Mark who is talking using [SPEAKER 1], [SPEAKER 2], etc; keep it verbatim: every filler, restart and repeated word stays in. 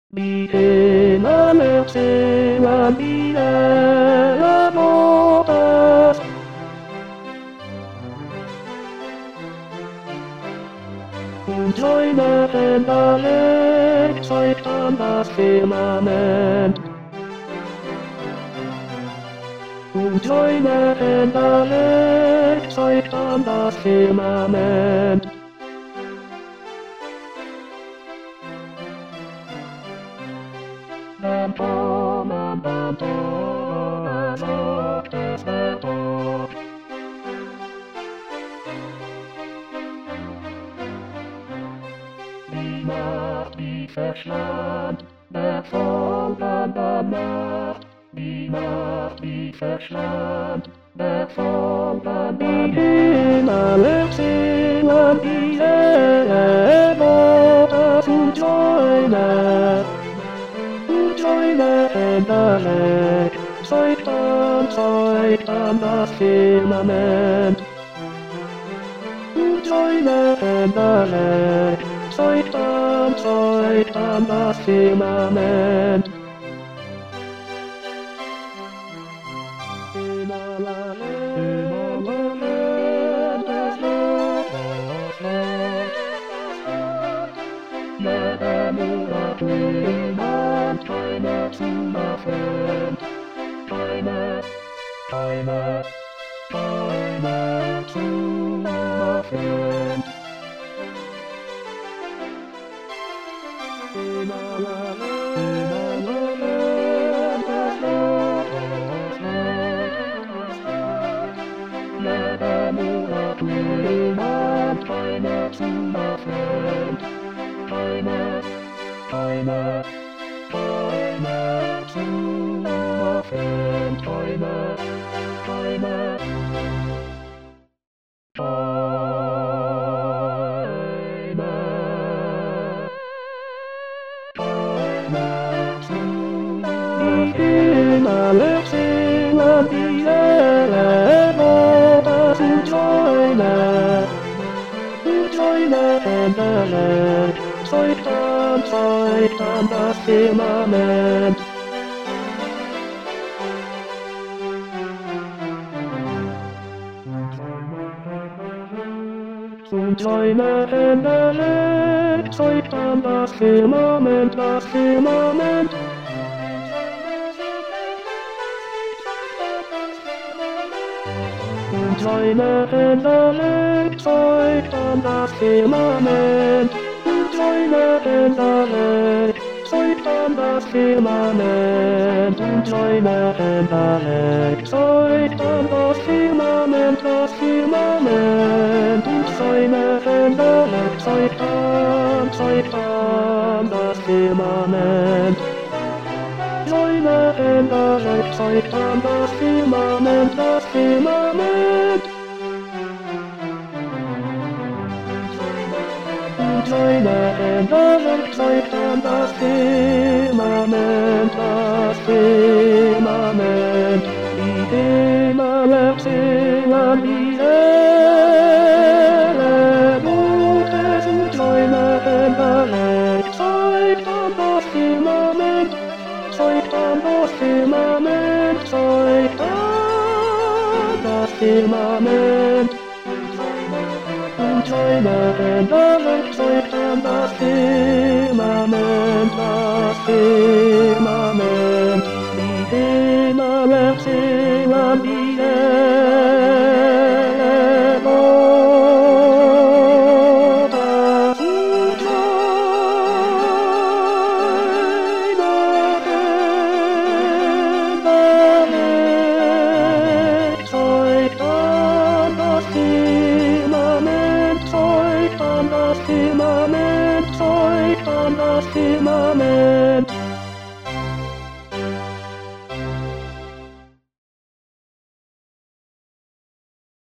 [SPEAKER 1] Mi ema merce la vida la botas. Und Träume alle zeigt an das Firmament. Und Träume alle zeigt an das Firmament. Bam, bam, bam, bam, bam, sagt es Wetter. Die Macht, die verschlammt, der Form bam, bam, Macht. Die Macht, die verschlammt, der Form bam, bam, immer Lexingland, die Worte und Träume. Träume endlich, zeigt an, zeigt an das Firmament. Träume endlich, zeigt an, zeigt an das Firmament. Niemand keine zu machen, keine, keine, keine zu machen. Niemand keine zu machen, keine, keine, keine zu machen, keine, keine, keine, keine zu machen. Immer Lexingland, die Worte zu Träume, Träume endlich. Zeigt an, zeigt an das Firmament. Und Träume endlich, zeigt an das Firmament, das Firmament. Und Träume endlich, zeigt an das Firmament. Träume endlich, zeigt an das Firmament. Und Träume endlich, zeigt an das Firmament, das Firmament. Und Träume endlich, zeigt an, zeigt an das Firmament. Träume endlich, zeigt an das Firmament, das Firmament. Träume endlich, zeigt an das Firmament, das Firmament. Die immer Lexingland, die helle Worte und Träume endlich, zeigt an das Firmament, zeigt an das Firmament, zeigt an das Firmament. Träume endlich, zeigt an das Firmament, das Firmament. Die immer Lexingland, die helle Worte und Träume endlich, zeigt an das Firmament. Zeigt an das Firmament, zeigt an das Firmament.